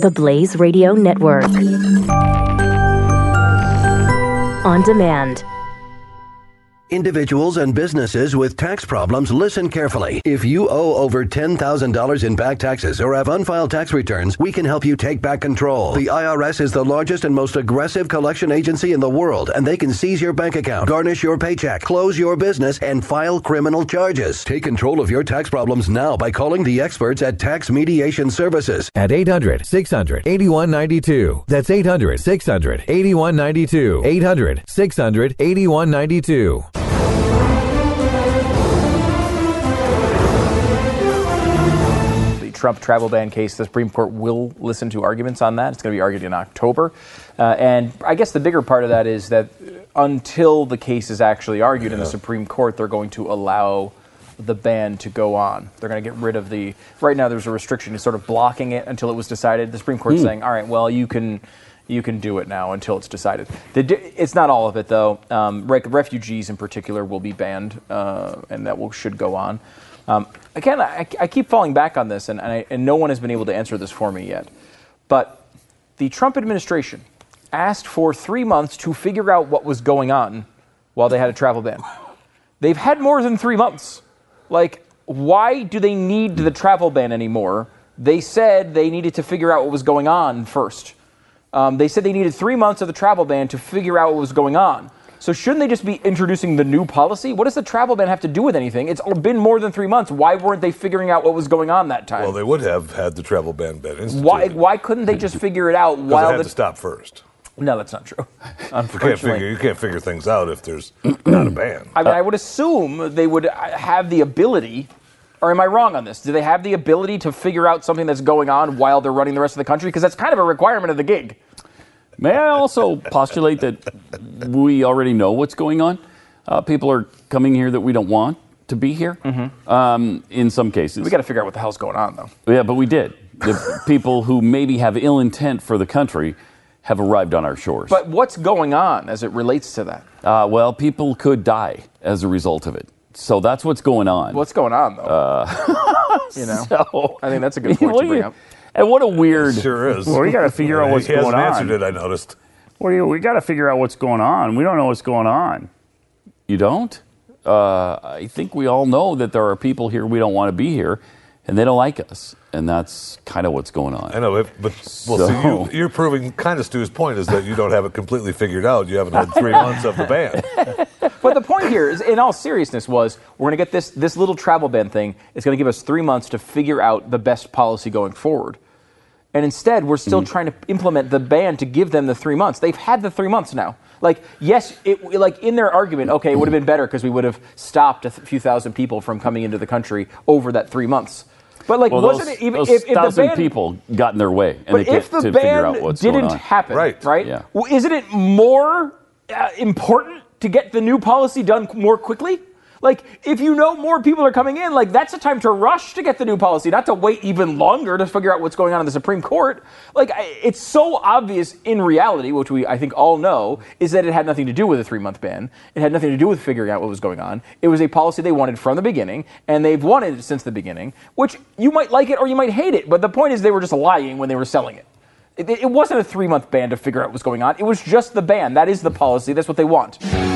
the Blaze Radio Network. On demand. Individuals and businesses with tax problems, listen carefully. If you owe over $10,000 in back taxes or have unfiled tax returns, we can help you take back control. The IRS is the largest and most aggressive collection agency in the world, and they can seize your bank account, garnish your paycheck, close your business, and file criminal charges. Take control of your tax problems now by calling the experts at Tax Mediation Services at 800-600-8192. That's 800-600-8192. 800-600-8192. Trump travel ban case, the Supreme Court will listen to arguments on that. It's going to be argued in October. And I guess the bigger part of that is that until the case is actually argued in the Supreme Court, they're going to allow the ban to go on. They're going to get rid of right now there's a restriction to sort of blocking it until it was decided. The Supreme Court's saying, all right, well, you can do it now until it's decided. It's not all of it, though. Refugees in particular will be banned, and that should go on. Again, I keep falling back on this, and no one has been able to answer this for me yet. But the Trump administration asked for 3 months to figure out what was going on while they had a travel ban. They've had more than 3 months. Like, why do they need the travel ban anymore? They said they needed to figure out what was going on first. They said they needed 3 months of the travel ban to figure out what was going on. So shouldn't they just be introducing the new policy? What does the travel ban have to do with anything? It's been more than 3 months. Why weren't they figuring out what was going on that time? Well, they would have had the travel ban been instituted. Why couldn't they just figure it out while they had to stop first? No, that's not true. Unfortunately, you can't figure things out if there's not a ban. I mean, I would assume they would have the ability. Or am I wrong on this? Do they have the ability to figure out something that's going on while they're running the rest of the country? Because that's kind of a requirement of the gig. May I also postulate that we already know what's going on? People are coming here that we don't want to be here, in some cases. We got to figure out what the hell's going on, though. Yeah, but we did. The people who maybe have ill intent for the country have arrived on our shores. But what's going on as it relates to that? Well, people could die as a result of it. So that's what's going on. What's going on, though? So, I think that's a good point to bring up. And what a weird... It sure is. Well, we got to figure out what's going on. He hasn't answered it, I noticed. We got to figure out what's going on. We don't know what's going on. You don't? I think we all know that there are people here we don't want to be here, and they don't like us. And that's kind of what's going on. I know, but you're proving kind of Stu's point is that you don't have it completely figured out. You haven't had 3 months of the ban. But the point here is, in all seriousness, we're going to get this little travel ban thing. It's going to give us 3 months to figure out the best policy going forward. And instead, we're still trying to implement the ban to give them the 3 months. They've had the 3 months now. Like, yes, in their argument, okay, it would have been better because we would have stopped a few thousand people from coming into the country over that 3 months. But wasn't it even if the ban people got in their way? And but if the ban didn't happen, right? Yeah. Isn't it more important to get the new policy done more quickly? Like, if you know more people are coming in, that's a time to rush to get the new policy, not to wait even longer to figure out what's going on in the Supreme Court. It's so obvious in reality, which I think all know, is that it had nothing to do with a 3-month ban. It had nothing to do with figuring out what was going on. It was a policy they wanted from the beginning, and they've wanted it since the beginning, which you might like it or you might hate it, but the point is they were just lying when they were selling it. It wasn't a 3-month ban to figure out what was going on. It was just the ban. That is the policy. That's what they want.